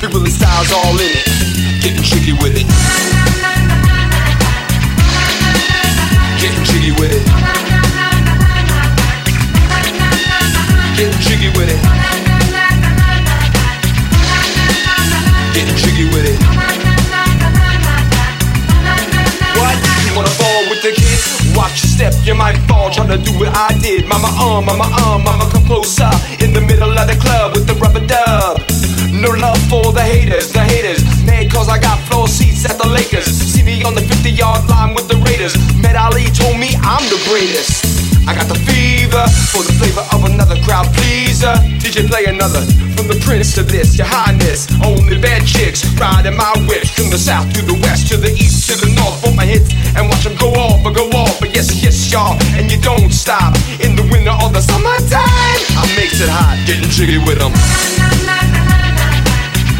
Big Willie style's all in it. Getting jiggy with it. Getting jiggy with it. Getting jiggy with it. Getting jiggy with it. What? You wanna fall with the kid? Watch your step, you might fall. Tryna do what I did. Mama, mama, come closer. In the middle of the club with the rubber dub. No love for the haters. Mad cause I got floor seats at the Lakers. See me on the 50-yard line with the Raiders. Met Ali, told me I'm the greatest. I got the fever for the flavor of another crowd pleaser. DJ play another. From the prince to this, your highness. Only bad chicks riding my whip. From the south to the west, to the east, to the north. For my hits and watch them go off. But yes, y'all, and you don't stop. In the winter or the summertime, I makes it hot, getting jiggy with them.